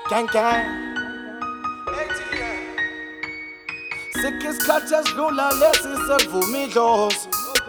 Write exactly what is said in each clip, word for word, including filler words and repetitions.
Gang gang. Sikhisikhathi esidlula lesi sekuvuma idlozi.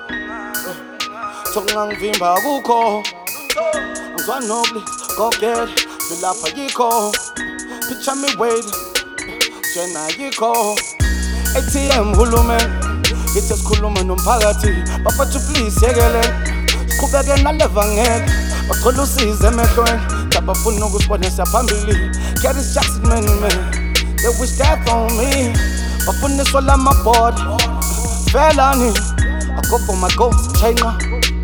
Thokungangivimba kukho. Ngizwa nobly gogel bilapha yikho. Picture me waiting. Jena yikho. A T M hulumeni. Ithi sikhuluma nomphakathi. Bafethu please yekele. Siqhubeke nalevangeli. Bacela usize emehlweni. Abafuna ukusibonisa phambili. Curtis Jackson man man. They wish death on me. Bafundiswa lamabhoda. Felani. I go for my goals, China.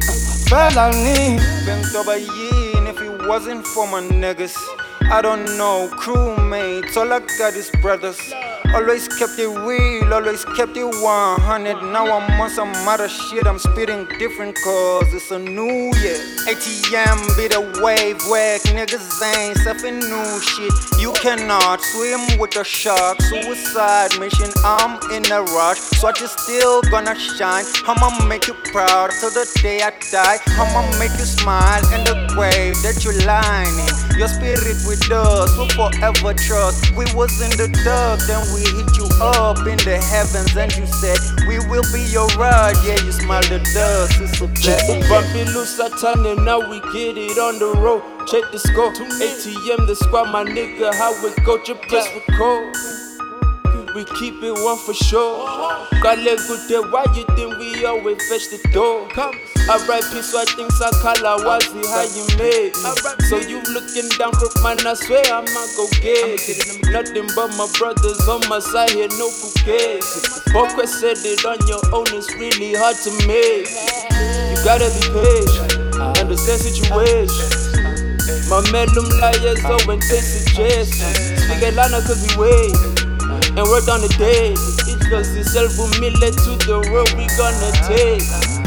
Felani. Bengtoba yin if it wasn't for my niggas. I don't know, crewmates, all I got is brothers. Always kept it real, always kept it one hundred. Now I'm on some other shit, I'm spitting different cause it's a new year. A T M be the wave whack, niggas ain't surfing new shit. You cannot swim with the shark, suicide mission, I'm in a rush. So I just still gonna shine, I'ma make you proud till the day I die. I'ma make you smile in the grave that you're lying in. Your spirit with us, we'll forever trust. We was in the dark, then we hit you up in the heavens and you said we will be your ride. Yeah, you smiled at us, it's a blessing. Bumpy loose Satan and now we get it on the road. Check the score, A T M the squad, my nigga, how we go, just press record. We keep it one for sure. Got let good day, why you think we always fetch the door? I write peace, so I think Sakala was it how you made it. So you looking down, crook man, I swear I'ma go get it. Nothing but my brothers on my side here, no cookies. Bokwe said it on your own, it's really hard to make it. You gotta be patient, understand situation. My mellum liars, so when they suggestions. Speak a lana cause we wait. And work on the day. It goes this album millet to the road we gonna take.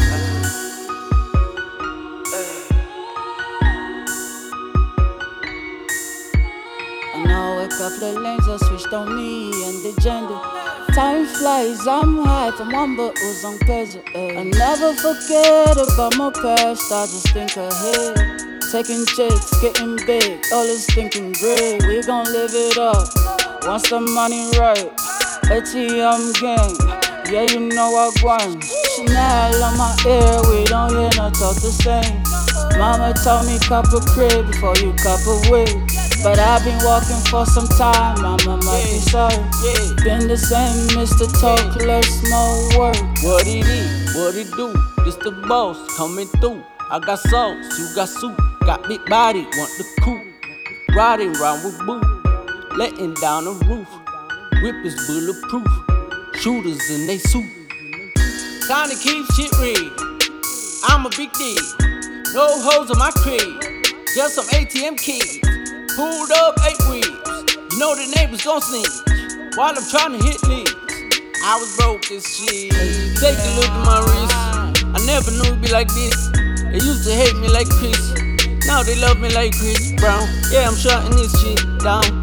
I know a couple of lanes are switched on me and the gender. Time flies, I'm high from one but who's on pleasure. I never forget about my past, I just think ahead. Taking chicks, getting big, all this thinking great. We gon' live it up. Once the money right, A T M gang, yeah you know I grind. Chanel on my ear, we don't hear no talk the same. Mama told me cop a crib before you cop a wig. But I've been walking for some time, mama might be sorry. Been the same, Mister Talk, less more work. What it is, what it do, this the boss coming through. I got sauce, you got soup, got big body, want the coupe. Riding round with boo. Letting down the roof, whip is bulletproof, shooters in they suit. Time to keep shit real, I'm a big deal. No hoes in my crib, just some A T M kids. Pulled up eight wheels, you know the neighbors gon' snitch while I'm trying to hit leads. I was broke as shit, take a look at my wrist. I never knew it'd be like this. They used to hate me like Chris, now they love me like Chris Brown. Yeah, I'm shutting this shit down.